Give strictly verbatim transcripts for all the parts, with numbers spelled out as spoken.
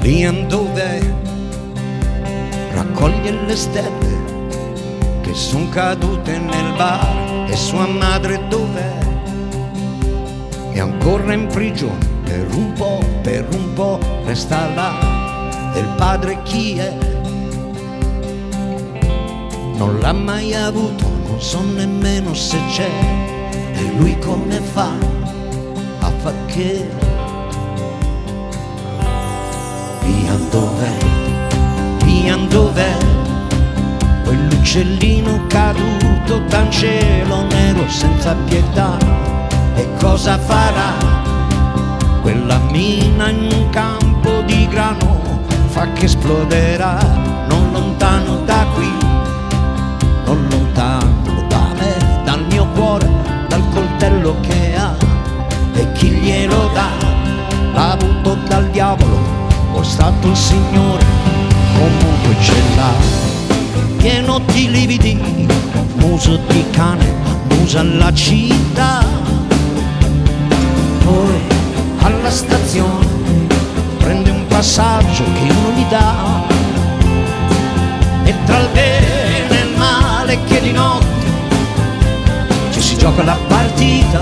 Liam dove raccoglie le stelle che son cadute nel bar, e sua madre dov'è? È ancora in prigione per un po', per un po' resta là. E il padre chi è? Non l'ha mai avuto, non so nemmeno se c'è. E lui come fa a far che? Liam dov'è? Liam dov'è? Quell'uccellino caduto da un cielo nero senza pietà. E cosa farà? Quella mina in un campo di grano fa che esploderà. Non lontano da qui, non lontano da me, dal mio cuore, dal coltello che ha. E chi glielo dà? L'ha avuto dal diavolo o è stato il Signore? Comunque ce l'ha. Pieno di lividi, muso di cane, musa alla città. Poi alla stazione prende un passaggio che uno gli dà. E tra il bene e il male che di notte ci si gioca la partita,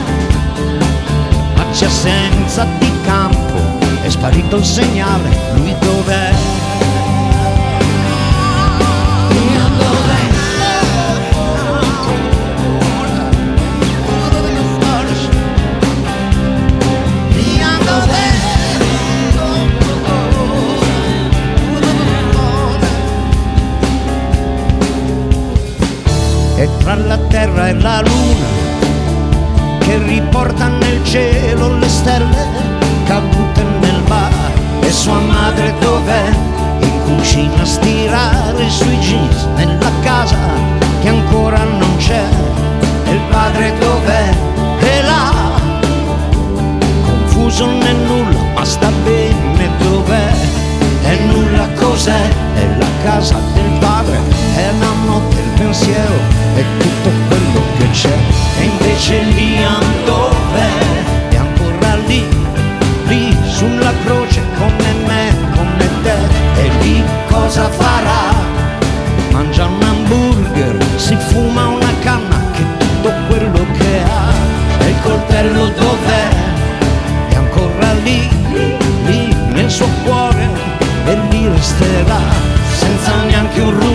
ma c'è assenza di campo, è sparito il segnale. Lui dov'è? E tra la terra e la luna che riporta nel cielo le stelle cadute nel bar. E sua madre dov'è? In cucina a stirare sui jeans nella casa che ancora non c'è. E il padre dov'è? È là, confuso nel nulla, ma sta bene dov'è? E nulla cos'è? È la casa del padre, è la notte, il pensiero, è tutto quello che c'è. E invece Liam dov'è? È ancora lì, lì sulla croce come me, come te. E lì cosa farà? Mangia un hamburger, si fuma una canna, che è tutto quello che ha. E il coltello dov'è? È ancora lì, lì nel suo cuore, e lì resterà senza neanche un rumore.